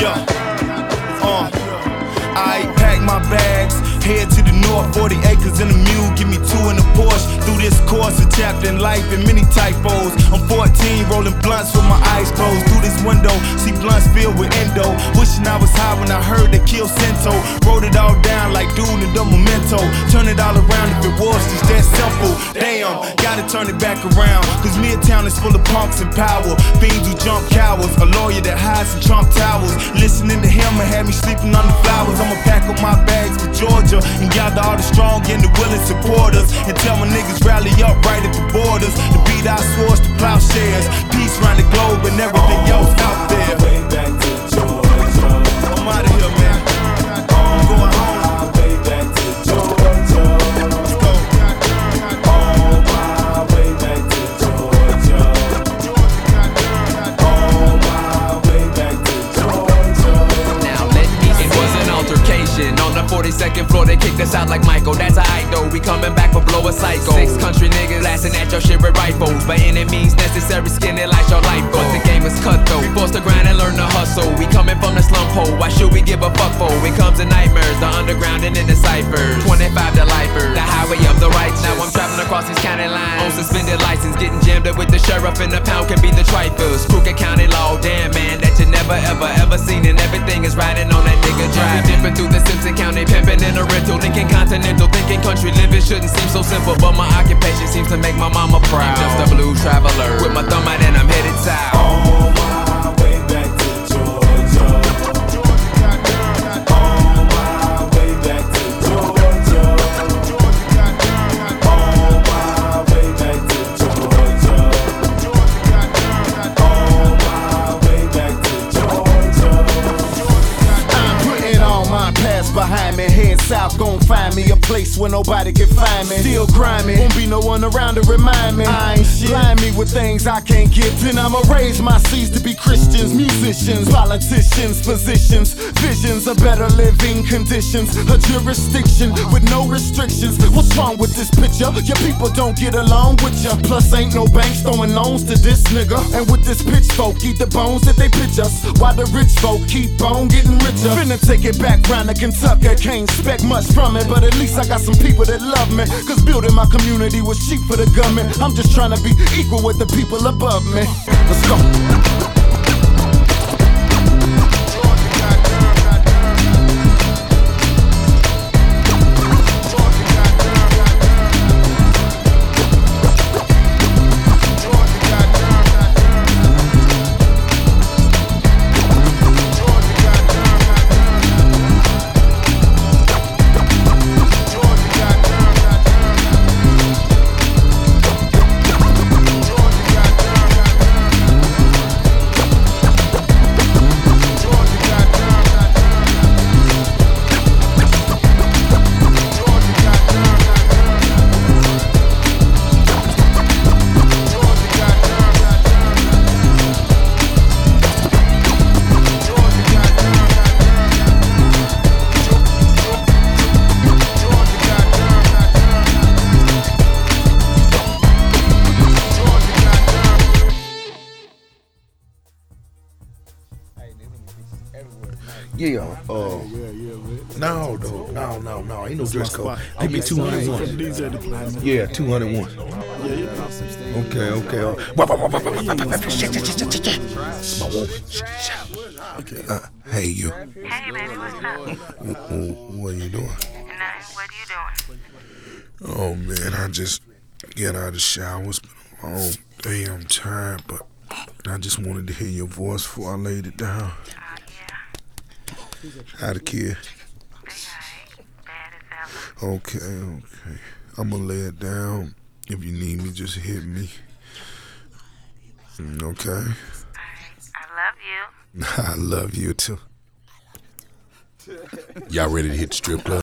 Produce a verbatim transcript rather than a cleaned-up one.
Yeah. Uh. I pack my bags, head to the north, forty acres in a mule, give me two in a Porsche. Through this course, a chapter in life and many typos. I'm fourteen, rolling blunts with my eyes closed. Through this window, see blunts filled with endo. Wishing I was high when I heard they killed Cento. Wrote it all down like dude in the memento. Turn it all around if it was just that simple. Damn, gotta turn it back around. Cause Midtown is full of punks and power. Fiends who jump cowards, a lawyer that hides in Trump towers. Listening to him and had me sleeping on the flowers. I'ma pack up my bags for Georgia and gather all the strong and the willing supporters, and tell my niggas rally up right at the borders to beat our swords to plowshares. Peace around the globe and everything else out there. Way back to Georgia. I'm out of here, man. I'm going home. Way back to Georgia. Let's go. On my way back to Georgia. On my way back to Georgia. Now let me. It was an altercation on the forty-second floor. They kicked us out like Michael. That's alright though. We coming back for blow a cycle. Six country niggas blasting at your shit with rifles. By any means necessary, skin it like your life. But the game is cutthroat. We forced to grind and learn to hustle. We coming from the slump hole. Why should we give a fuck for? It comes in nightmares, the underground and in the ciphers. twenty-five to lifers, the highway of the righteous. Now I'm traveling across these county lines on suspended license, getting jammed up with the sheriff, and the pound can be the trifles. Crooked County law, damn man, that you never ever ever seen, and everything is riding on that nigga drive. Dipping through the Simpson County, pimping in a rental, thinking continental, thinking country living shouldn't seem so simple, but my occupation seems to make my mama proud. I'm just a blue traveler with my thumb out and I'm headed south. On my way back to Georgia. On my way back to Georgia. On my way back to Georgia. On my way back to Georgia. I'm putting all my past behind me. Head south, gon' find me a place where nobody can find me. Still grinding, won't be no one around to remind me. I ain't shit. Blind me with things I can't get. Then I'ma raise my seeds to be Christians, musicians, politicians, physicians, visions of better living conditions, a jurisdiction with no restrictions. What's wrong with this picture? Your people don't get along with ya. Plus ain't no banks throwing loans to this nigga. And with this pitchfork, eat the bones that they pitch us, while the rich folk keep on getting richer. Finna take it back round to Kentucky. Can't expect much from it, but at least I got some people that love me. Cause building my community was cheap for the government. I'm just trying to be equal with the people above me. Let's go. Yeah, uh, no, though, no, no, no, ain't no dress code. Give me two hundred one. Yeah, two hundred one. Okay, okay. Uh, my woman. Uh, hey, you. Hey, baby, what's up? What are you doing? Nothing. What are you doing? Oh, man, I just get out of the shower. It's been a long day. I'm tired, but I just wanted to hear your voice before I laid it down. Oh, yeah. How the kid? Bad as ever. Okay, okay. I'm gonna lay it down. If you need me, just hit me. Okay? All right. I love you. I love you too. Y'all ready to hit the strip club?